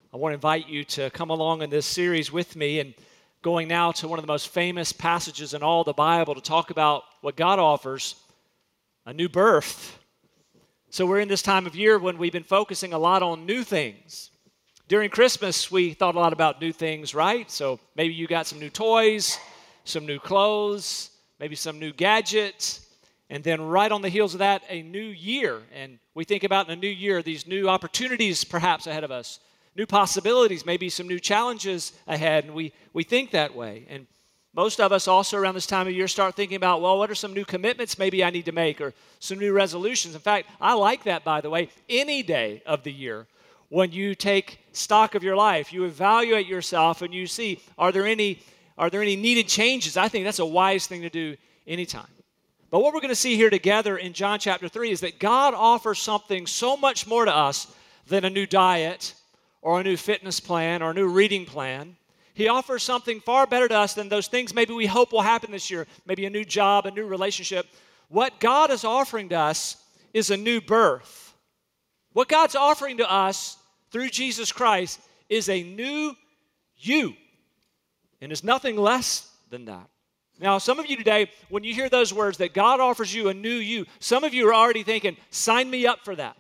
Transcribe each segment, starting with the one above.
I want to invite you to come along in this series with me and going now to one of the most famous passages in all the Bible to talk about what God offers, a new birth. So we're in this time of year when we've been focusing a lot on new things. During Christmas, we thought a lot about new things, right? So maybe you got some new toys, some new clothes, maybe some new gadgets, and then right on the heels of that, a new year. And we think about in a new year, these new opportunities perhaps ahead of us, new possibilities, maybe some new challenges ahead, and we think that way. And most of us also around this time of year start thinking about, well, what are some new commitments maybe I need to make or some new resolutions? In fact, I like that, by the way, any day of the year. When you take stock of your life, you evaluate yourself and you see, are there any needed changes? I think that's a wise thing to do anytime. But what we're going to see here together in John chapter 3 is that God offers something so much more to us than a new diet or a new fitness plan or a new reading plan. He offers something far better to us than those things maybe we hope will happen this year, maybe a new job, a new relationship. What God is offering to us is a new birth. What God's offering to us through Jesus Christ is a new you, and is nothing less than that. Now, some of you today, when you hear those words that God offers you a new you, some of you are already thinking, sign me up for that.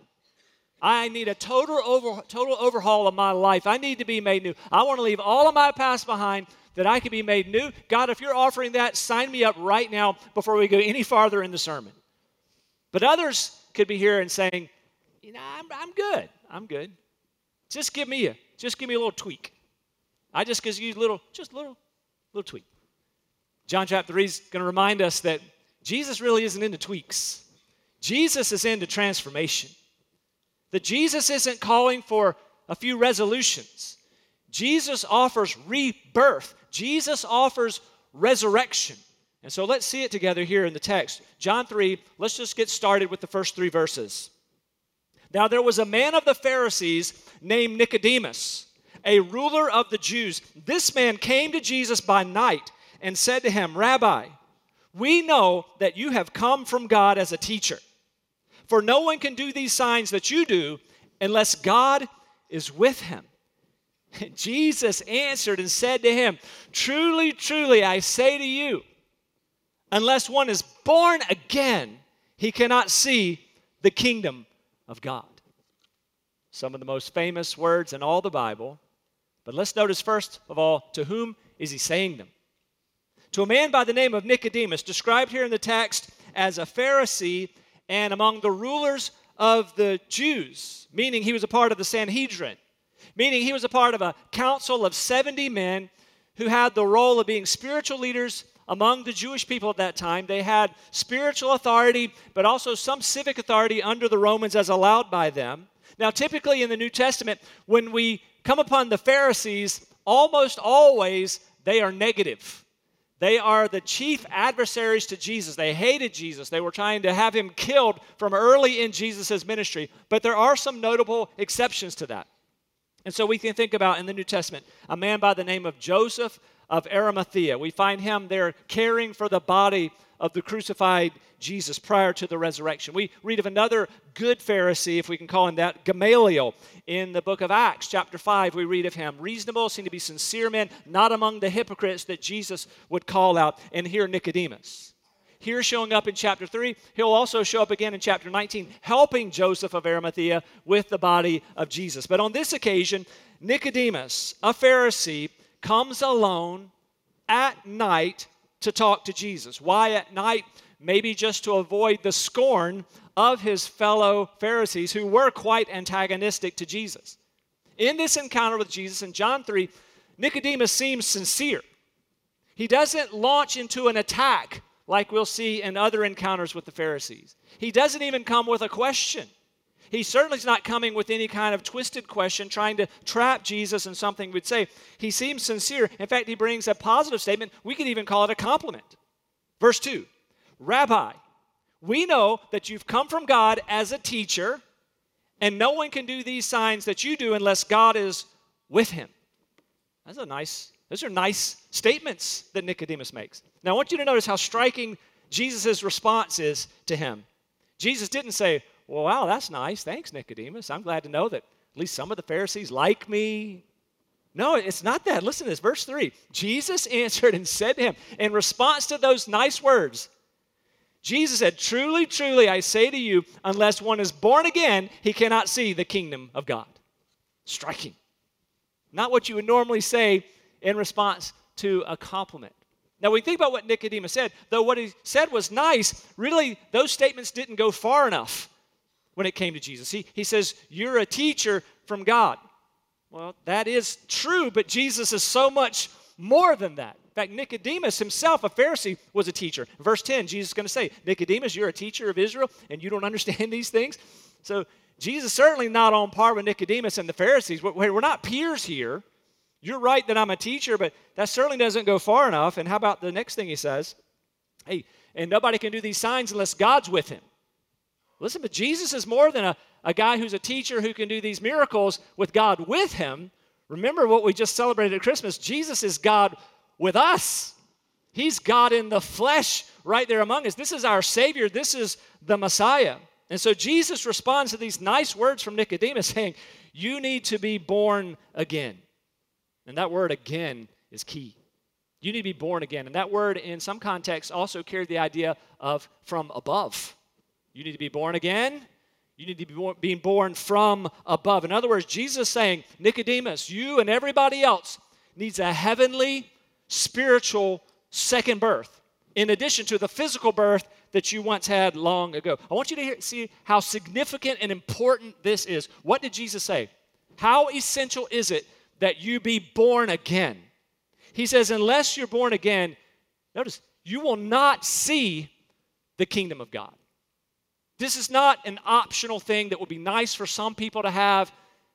I need a total overhaul of my life. I need to be made new. I want to leave all of my past behind that I can be made new. God, if you're offering that, sign me up right now before we go any farther in the sermon. But others could be here and saying, I'm good. I'm good. Just give me a little tweak. I just give you a little tweak. John chapter 3 is going to remind us that Jesus really isn't into tweaks. Jesus is into transformation. That Jesus isn't calling for a few resolutions. Jesus offers rebirth. Jesus offers resurrection. And so let's see it together here in the text. John 3, let's just get started with the first 3 verses. Now there was a man of the Pharisees named Nicodemus, a ruler of the Jews. This man came to Jesus by night and said to him, Rabbi, we know that you have come from God as a teacher. For no one can do these signs that you do unless God is with him. And Jesus answered and said to him, Truly, truly, I say to you, unless one is born again, he cannot see the kingdom of God. Some of the most famous words in all the Bible. But let's notice first of all, to whom is he saying them? To a man by the name of Nicodemus, described here in the text as a Pharisee and among the rulers of the Jews, meaning he was a part of the Sanhedrin, meaning he was a part of a council of 70 men who had the role of being spiritual leaders among the Jewish people at that time. They had spiritual authority, but also some civic authority under the Romans as allowed by them. Now, typically in the New Testament, when we come upon the Pharisees, almost always they are negative. They are the chief adversaries to Jesus. They hated Jesus. They were trying to have him killed from early in Jesus' ministry. But there are some notable exceptions to that. And so we can think about in the New Testament a man by the name of Joseph of Arimathea. We find him there caring for the body of the crucified Jesus prior to the resurrection. We read of another good Pharisee, if we can call him that, Gamaliel. In the book of Acts, chapter 5, we read of him. Reasonable, seem to be sincere men, not among the hypocrites that Jesus would call out. And here Nicodemus. Here showing up in chapter 3, he'll also show up again in chapter 19, helping Joseph of Arimathea with the body of Jesus. But on this occasion, Nicodemus, a Pharisee, comes alone at night to talk to Jesus. Why at night? Maybe just to avoid the scorn of his fellow Pharisees who were quite antagonistic to Jesus. In this encounter with Jesus in John 3, Nicodemus seems sincere. He doesn't launch into an attack like we'll see in other encounters with the Pharisees. He doesn't even come with a question. He certainly is not coming with any kind of twisted question, trying to trap Jesus in something we'd say. He seems sincere. In fact, he brings a positive statement. We could even call it a compliment. Verse 2, Rabbi, we know that you've come from God as a teacher, and no one can do these signs that you do unless God is with him. Those are nice statements that Nicodemus makes. Now, I want you to notice how striking Jesus' response is to him. Jesus didn't say, well, wow, that's nice. Thanks, Nicodemus. I'm glad to know that At least some of the Pharisees like me. No, it's not that. Listen to this, verse 3. Jesus answered and said to him, in response to those nice words, Jesus said, truly, truly, I say to you, unless one is born again, he cannot see the kingdom of God. Striking. Not what you would normally say in response to a compliment. Now, when you think about what Nicodemus said, though what he said was nice, really those statements didn't go far enough when it came to Jesus. He says, you're a teacher from God. Well, that is true, but Jesus is so much more than that. In fact, Nicodemus himself, a Pharisee, was a teacher. In verse 10, Jesus is going to say, Nicodemus, you're a teacher of Israel, and you don't understand these things? So Jesus certainly not on par with Nicodemus and the Pharisees. We're not peers here. You're right that I'm a teacher, but that certainly doesn't go far enough. And how about the next thing he says? Hey, and nobody can do these signs unless God's with him. Listen, but Jesus is more than a guy who's a teacher who can do these miracles with God with him. Remember what we just celebrated at Christmas. Jesus is God with us. He's God in the flesh right there among us. This is our Savior. This is the Messiah. And so Jesus responds to these nice words from Nicodemus saying, you need to be born again. And that word again is key. You need to be born again. And that word in some contexts also carried the idea of from above. You need to be born again. You need to be being born from above. In other words, Jesus is saying, Nicodemus, you and everybody else needs a heavenly, spiritual second birth, in addition to the physical birth that you once had long ago. I want you to see how significant and important this is. What did Jesus say? How essential is it that you be born again? He says, unless you're born again, notice, you will not see the kingdom of God. This is not an optional thing that would be nice for some people to have.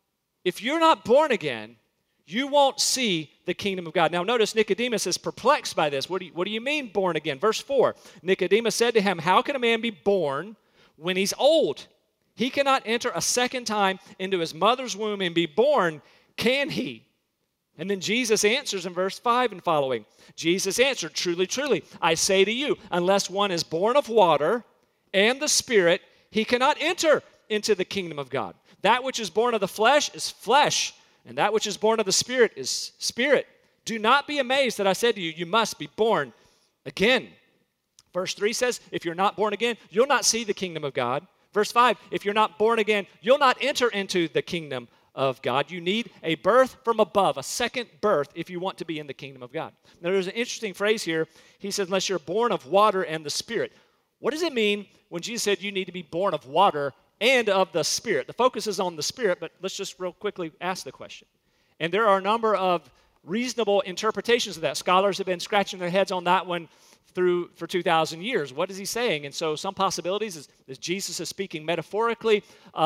If you're not born again, you won't see the kingdom of God. Now notice Nicodemus is perplexed by this. What do you mean born again? Verse 4, Nicodemus said to him, how can a man be born when he's old? He cannot enter a second time into his mother's womb and be born, can he? And then Jesus answers in verse 5 and following. Jesus answered, truly, truly, I say to you, unless one is born of water and the Spirit, he cannot enter into the kingdom of God. That which is born of the flesh is flesh, and that which is born of the Spirit is spirit. Do not be amazed that I said to you, you must be born again. Verse 3 says, if you're not born again, you'll not see the kingdom of God. Verse 5, if you're not born again, you'll not enter into the kingdom of God. You need a birth from above, a second birth, if you want to be in the kingdom of God. Now, there's an interesting phrase here. He says, unless you're born of water and the Spirit. What does it mean when Jesus said you need to be born of water and of the Spirit? The focus is on the Spirit, but let's just real quickly ask the question. And there are a number of reasonable interpretations of that. Scholars have been scratching their heads on that one for 2,000 years. What is he saying? And so some possibilities is Jesus is speaking metaphorically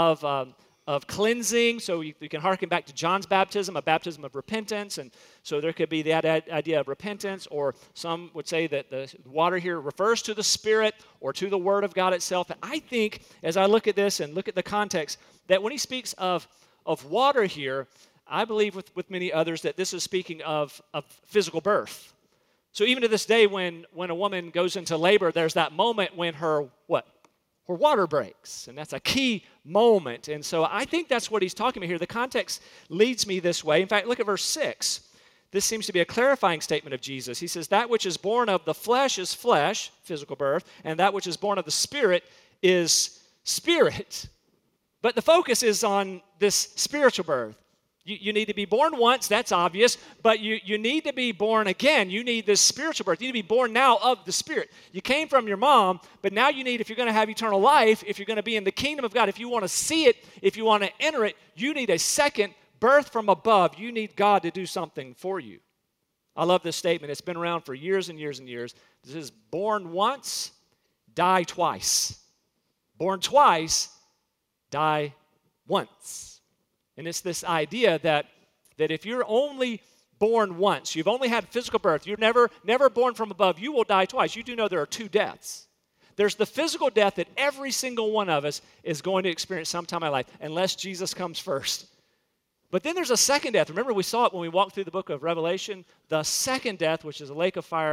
of cleansing. So you can hearken back to John's baptism, a baptism of repentance. And so there could be that idea of repentance, or some would say that the water here refers to the Spirit or to the Word of God itself. And I think, as I look at this and look at the context, that when he speaks of water here, I believe with many others that this is speaking of physical birth. So even to this day, when a woman goes into labor, there's that moment when her water breaks, and that's a key moment. And so I think that's what he's talking about here. The context leads me this way. In fact, look at verse 6. This seems to be a clarifying statement of Jesus. He says, that which is born of the flesh is flesh, physical birth, and that which is born of the Spirit is spirit. But the focus is on this spiritual birth. You need to be born once, that's obvious, but you need to be born again. You need this spiritual birth. You need to be born now of the Spirit. You came from your mom, but now you need, if you're going to have eternal life, if you're going to be in the kingdom of God, if you want to see it, if you want to enter it, you need a second birth from above. You need God to do something for you. I love this statement. It's been around for years and years and years. This is born once, die twice. Born twice, die once. And it's this idea that if you're only born once, you've only had physical birth, you're never born from above, you will die twice. You do know there are two deaths. There's the physical death that every single one of us is going to experience sometime in life, unless Jesus comes first. But then there's a second death. Remember, we saw it when we walked through the book of Revelation. The second death, which is a lake of fire,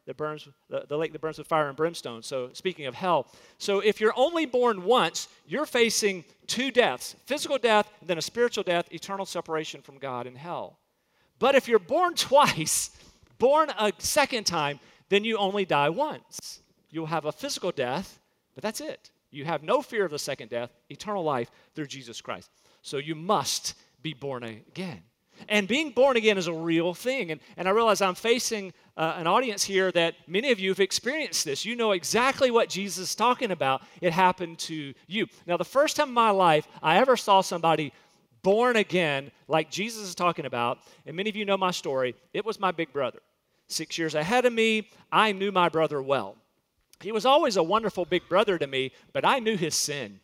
that burns, the lake that burns with fire and brimstone. So speaking of hell. So if you're only born once, you're facing two deaths, physical death, and then a spiritual death, eternal separation from God in hell. But if you're born twice, born a second time, then you only die once. You'll have a physical death, but that's it. You have no fear of the second death, eternal life through Jesus Christ. So you must be born again. And being born again is a real thing. And I realize I'm facing an audience here that many of you have experienced this. You know exactly what Jesus is talking about. It happened to you. Now, the first time in my life I ever saw somebody born again like Jesus is talking about, and many of you know my story, it was my big brother. 6 years ahead of me, I knew my brother well. He was always a wonderful big brother to me, but I knew his sin.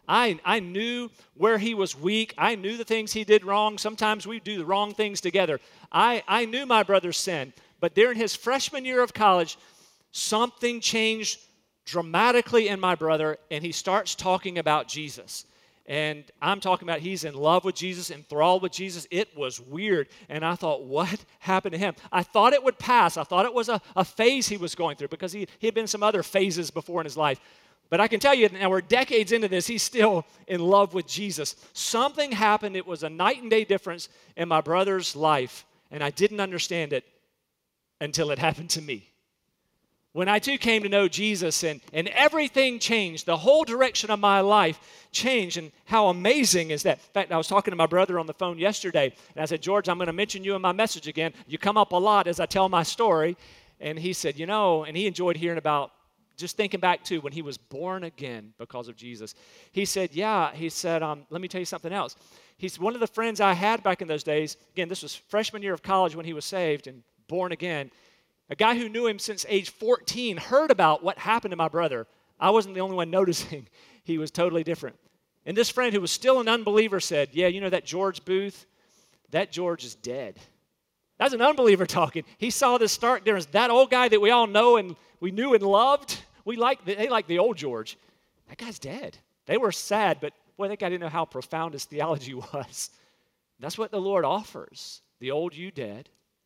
I knew where he was weak. I knew the things he did wrong. Sometimes we do the wrong things together. I knew my brother's sin. But during his freshman year of college, something changed dramatically in my brother, and he starts talking about Jesus. And I'm talking about he's in love with Jesus, enthralled with Jesus. It was weird. And I thought, what happened to him? I thought it would pass. I thought it was a phase he was going through because he had been some other phases before in his life. But I can tell you, now we're decades into this, he's still in love with Jesus. Something happened. It was a night and day difference in my brother's life, and I didn't understand it until it happened to me. When I too came to know Jesus and everything changed, the whole direction of my life changed, and how amazing is that? In fact, I was talking to my brother on the phone yesterday, and I said, George, I'm going to mention you in my message again. You come up a lot as I tell my story. And he said, and he enjoyed hearing about just thinking back to when he was born again because of Jesus. He said, let me tell you something else. He's one of the friends I had back in those days. Again, this was freshman year of college when he was saved and born again. A guy who knew him since age 14 heard about what happened to my brother. I wasn't the only one noticing. He was totally different. And this friend who was still an unbeliever said, that George Booth, that George is dead. That's an unbeliever talking. He saw this stark difference. That old guy that we all know and we knew and loved, they liked the old George. That guy's dead. They were sad, but boy, that guy didn't know how profound his theology was. That's what the Lord offers. The old you dead.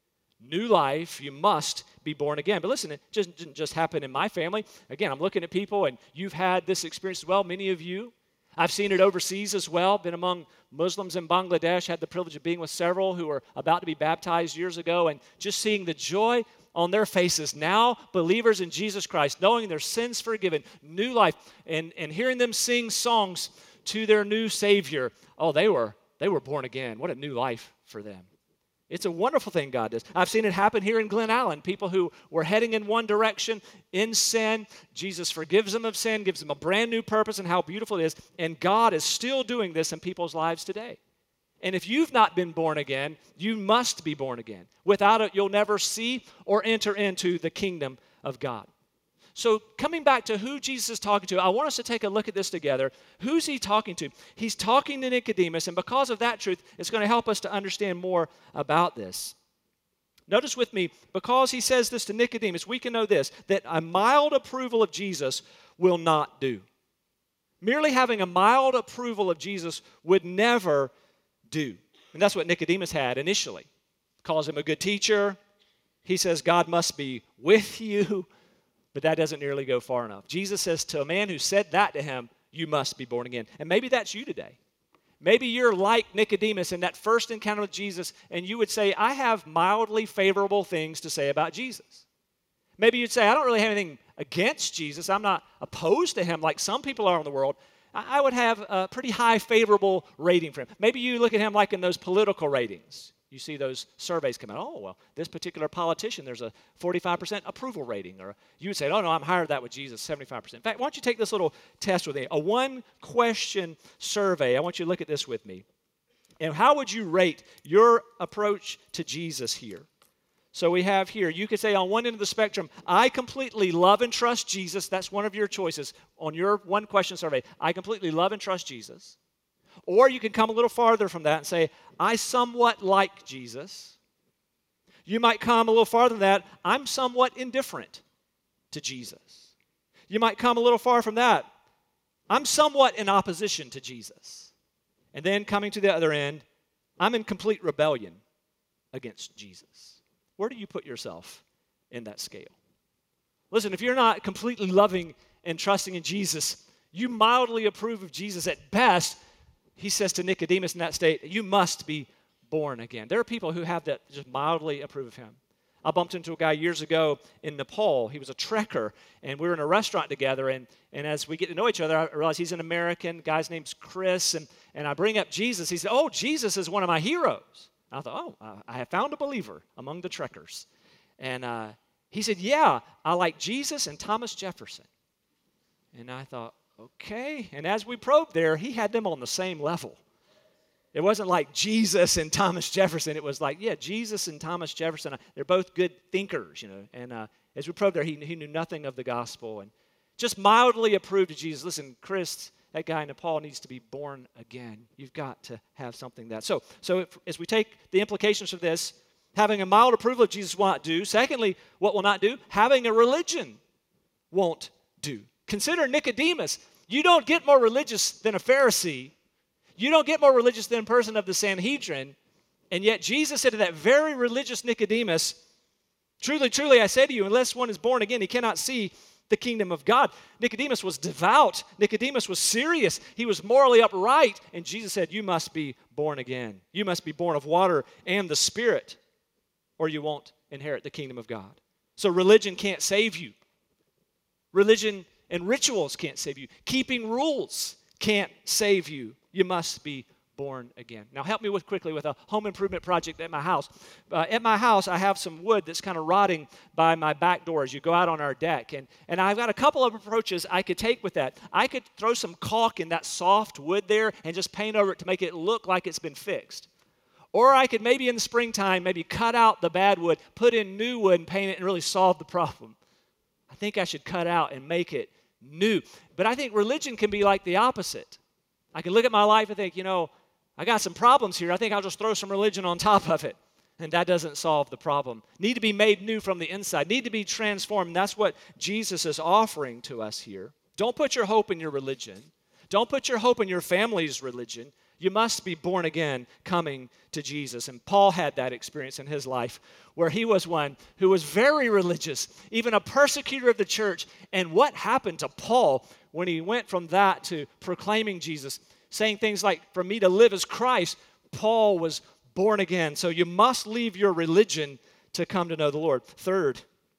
New life, you must be born again. But listen, it didn't just happen in my family. Again, I'm looking at people, and you've had this experience as well, many of you. I've seen it overseas as well, been among Muslims in Bangladesh, had the privilege of being with several who were about to be baptized years ago, and just seeing the joy on their faces now, believers in Jesus Christ, knowing their sins forgiven, new life, and hearing them sing songs to their new Savior. Oh, they were born again. What a new life for them. It's a wonderful thing God does. I've seen it happen here in Glen Allen. People who were heading in one direction in sin, Jesus forgives them of sin, gives them a brand new purpose, and how beautiful it is. And God is still doing this in people's lives today. And if you've not been born again, you must be born again. Without it, you'll never see or enter into the kingdom of God. So coming back to who Jesus is talking to, I want us to take a look at this together. Who's he talking to? He's talking to Nicodemus, and because of that truth, it's going to help us to understand more about this. Notice with me, because he says this to Nicodemus, we can know this, that a mild approval of Jesus will not do. Merely having a mild approval of Jesus would never do. And that's what Nicodemus had initially. Calls him a good teacher. He says, God must be with you. But that doesn't nearly go far enough. Jesus says to a man who said that to him, you must be born again. And maybe that's you today. Maybe you're like Nicodemus in that first encounter with Jesus, and you would say, I have mildly favorable things to say about Jesus. Maybe you'd say, I don't really have anything against Jesus. I'm not opposed to him like some people are in the world. I would have a pretty high favorable rating for him. Maybe you look at him like in those political ratings. You see those surveys come out. Oh, well, this particular politician, there's a 45% approval rating. Or you would say, oh, no, I'm higher than that with Jesus, 75%. In fact, why don't you take this little test with me? A one-question survey. I want you to look at this with me. And how would you rate your approach to Jesus here? So we have here, you could say on one end of the spectrum, I completely love and trust Jesus. That's one of your choices on your one-question survey. I completely love and trust Jesus. Or you can come a little farther from that and say, I somewhat like Jesus. You might come a little farther than that, I'm somewhat indifferent to Jesus. You might come a little far from that, I'm somewhat in opposition to Jesus. And then coming to the other end, I'm in complete rebellion against Jesus. Where do you put yourself in that scale? Listen, if you're not completely loving and trusting in Jesus, you mildly approve of Jesus at best, he says to Nicodemus in that state, you must be born again. There are people who have that, just mildly approve of him. I bumped into a guy years ago in Nepal. He was a trekker, and we were in a restaurant together, and as we get to know each other, I realize he's an American. Guy's name's Chris, and I bring up Jesus. He said, oh, Jesus is one of my heroes. I thought, I have found a believer among the trekkers. And he said, yeah, I like Jesus and Thomas Jefferson. And I thought, okay. And as we probed there, he had them on the same level. It wasn't like Jesus and Thomas Jefferson. It was like, yeah, Jesus and Thomas Jefferson, they're both good thinkers, And as we probed there, he knew nothing of the gospel and just mildly approved of Jesus. Listen, Chris, that guy in Nepal needs to be born again. You've got to have something that. So as we take the implications of this, having a mild approval of Jesus will not do. Secondly, what will not do? Having a religion won't do. Consider Nicodemus. You don't get more religious than a Pharisee. You don't get more religious than a person of the Sanhedrin. And yet Jesus said to that very religious Nicodemus, truly, truly, I say to you, unless one is born again, he cannot see the kingdom of God. Nicodemus was devout. Nicodemus was serious. He was morally upright. And Jesus said, you must be born again. You must be born of water and the Spirit, or you won't inherit the kingdom of God. So religion can't save you. Religion and rituals can't save you. Keeping rules can't save you. You must be born again. Now help me quickly with a home improvement project at my house. At my house, I have some wood that's kind of rotting by my back door as you go out on our deck. And I've got a couple of approaches I could take with that. I could throw some caulk in that soft wood there and just paint over it to make it look like it's been fixed. Or I could maybe in the springtime, maybe cut out the bad wood, put in new wood and paint it and really solve the problem. I think I should cut out and make it new. But I think religion can be like the opposite. I can look at my life and think, I got some problems here. I think I'll just throw some religion on top of it. And that doesn't solve the problem. Need to be made new from the inside. Need to be transformed. And that's what Jesus is offering to us here. Don't put your hope in your religion. Don't put your hope in your family's religion. You must be born again coming to Jesus. And Paul had that experience in his life where he was one who was very religious, even a persecutor of the church. And what happened to Paul when he went from that to proclaiming Jesus, saying things like, for me to live as Christ? Paul was born again. So you must leave your religion to come to know the Lord. Third,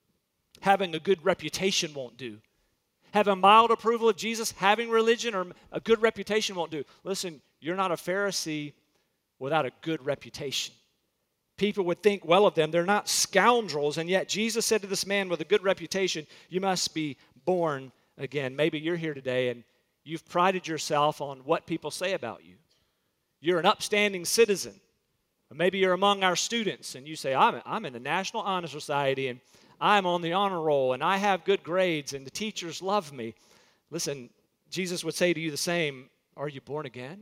having a good reputation won't do. Have a mild approval of Jesus, having religion or a good reputation won't do. Listen, you're not a Pharisee without a good reputation. People would think well of them. They're not scoundrels. And yet Jesus said to this man with a good reputation, you must be born again. Maybe you're here today and you've prided yourself on what people say about you. You're an upstanding citizen. Or maybe you're among our students and you say, I'm in the National Honor Society and I'm on the honor roll and I have good grades and the teachers love me. Listen, Jesus would say to you the same. Are you born again?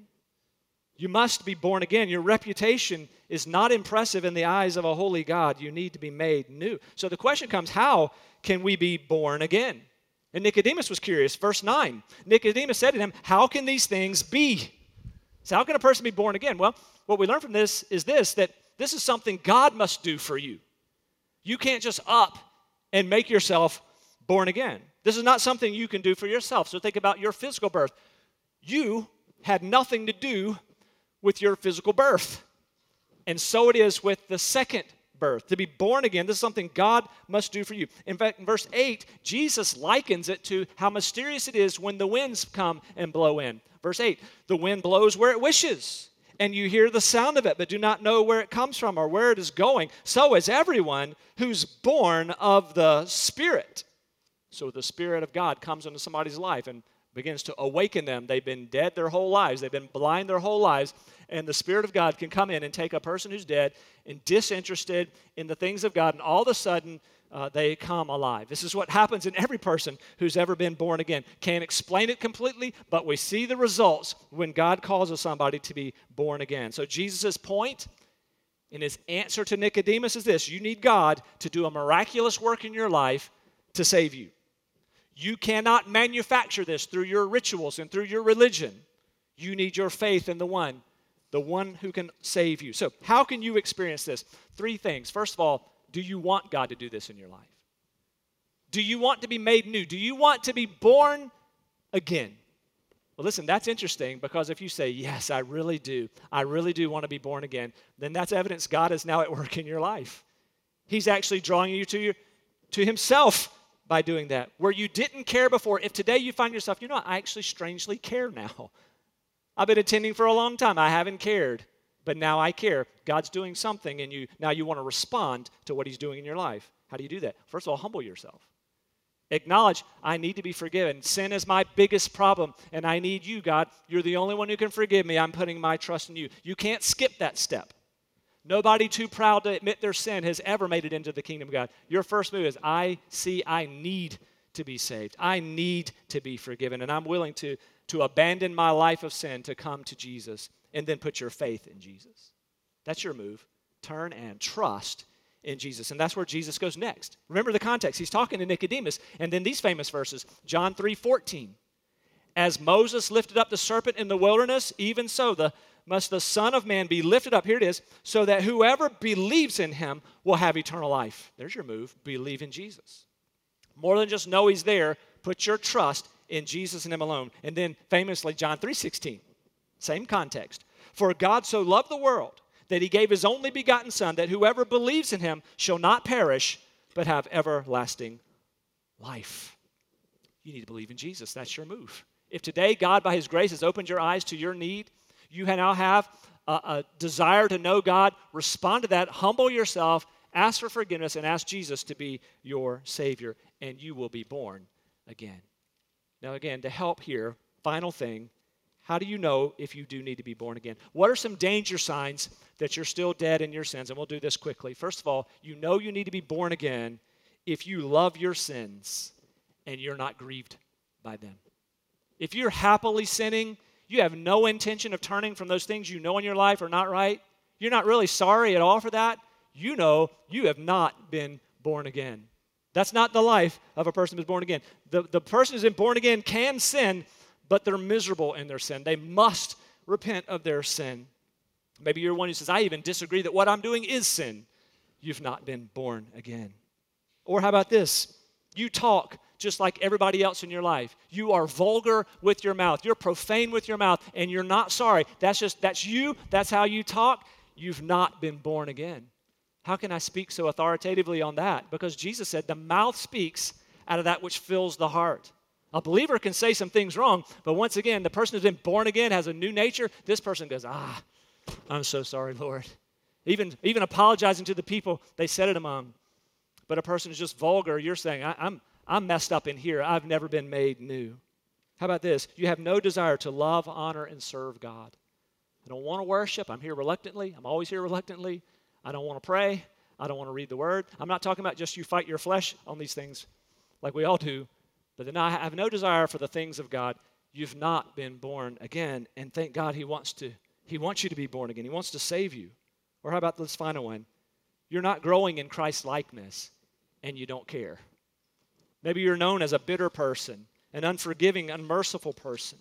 You must be born again. Your reputation is not impressive in the eyes of a holy God. You need to be made new. So the question comes, how can we be born again? And Nicodemus was curious. Verse 9, Nicodemus said to him, how can these things be? So how can a person be born again? Well, what we learn from this is that this is something God must do for you. You can't just up and make yourself born again. This is not something you can do for yourself. So think about your physical birth. You had nothing to do with your physical birth. And so it is with the second birth. To be born again, this is something God must do for you. In fact, in verse 8, Jesus likens it to how mysterious it is when the winds come and blow in. Verse 8, the wind blows where it wishes, and you hear the sound of it, but do not know where it comes from or where it is going. So is everyone who's born of the Spirit. So the Spirit of God comes into somebody's life and begins to awaken them. They've been dead their whole lives. They've been blind their whole lives. And the Spirit of God can come in and take a person who's dead and disinterested in the things of God, and all of a sudden they come alive. This is what happens in every person who's ever been born again. Can't explain it completely, but we see the results when God causes somebody to be born again. So Jesus' point in his answer to Nicodemus is this: you need God to do a miraculous work in your life to save you. You cannot manufacture this through your rituals and through your religion. You need your faith in the one who can save you. So how can you experience this? 3 things. First of all, do you want God to do this in your life? Do you want to be made new? Do you want to be born again? Well, listen, that's interesting because if you say, yes, I really do want to be born again, then that's evidence God is now at work in your life. He's actually drawing you to himself by doing that. Where you didn't care before, if today you find yourself, I actually strangely care now. I've been attending for a long time. I haven't cared, but now I care. God's doing something in you. Now you want to respond to what he's doing in your life. How do you do that? First of all, humble yourself. Acknowledge, I need to be forgiven. Sin is my biggest problem, and I need you, God. You're the only one who can forgive me. I'm putting my trust in you. You can't skip that step. Nobody too proud to admit their sin has ever made it into the kingdom of God. Your first move is, I need to be saved. I need to be forgiven, and I'm willing to abandon my life of sin to come to Jesus, and then put your faith in Jesus. That's your move. Turn and trust in Jesus. And that's where Jesus goes next. Remember the context. He's talking to Nicodemus. And then these famous verses, John 3:14. As Moses lifted up the serpent in the wilderness, even so must the Son of Man be lifted up. Here it is. So that whoever believes in him will have eternal life. There's your move. Believe in Jesus. More than just know he's there, put your trust in Jesus and him alone. And then famously, John 3:16. Same context. For God so loved the world that he gave his only begotten Son, that whoever believes in him shall not perish, but have everlasting life. You need to believe in Jesus. That's your move. If today God, by his grace, has opened your eyes to your need, you now have a desire to know God, respond to that, humble yourself, ask for forgiveness, and ask Jesus to be your Savior, and you will be born again. Now again, to help here, final thing, how do you know if you do need to be born again? What are some danger signs that you're still dead in your sins? And we'll do this quickly. First of all, you know you need to be born again if you love your sins and you're not grieved by them. If you're happily sinning, you have no intention of turning from those things you know in your life are not right, you're not really sorry at all for that, you know you have not been born again. That's not the life of a person who's born again. The person who's been born again can sin, but they're miserable in their sin. They must repent of their sin. Maybe you're one who says, I even disagree that what I'm doing is sin. You've not been born again. Or how about this? You talk just like everybody else in your life. You are vulgar with your mouth. You're profane with your mouth, and you're not sorry. That's you. That's how you talk. You've not been born again. How can I speak so authoritatively on that? Because Jesus said the mouth speaks out of that which fills the heart. A believer can say some things wrong, but once again, the person who's been born again has a new nature. This person goes, I'm so sorry, Lord. Even apologizing to the people they said it among. But a person who's just vulgar, you're saying, I'm messed up in here. I've never been made new. How about this? You have no desire to love, honor, and serve God. I don't want to worship. I'm here reluctantly. I'm always here reluctantly. I don't want to pray. I don't want to read the word. I'm not talking about just you fight your flesh on these things like we all do. But then I have no desire for the things of God. You've not been born again. And thank God he wants you to be born again. He wants to save you. Or how about this final one? You're not growing in Christ's likeness and you don't care. Maybe you're known as a bitter person, an unforgiving, unmerciful person.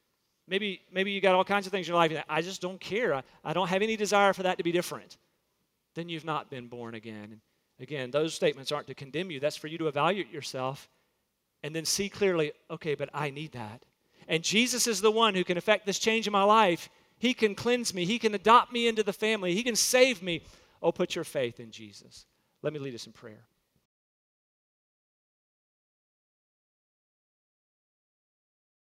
Maybe you got all kinds of things in your life. I just don't care. I don't have any desire for that to be different. Then you've not been born again. And again, those statements aren't to condemn you. That's for you to evaluate yourself and then see clearly, okay, but I need that. And Jesus is the one who can effect this change in my life. He can cleanse me. He can adopt me into the family. He can save me. Oh, put your faith in Jesus. Let me lead us in prayer.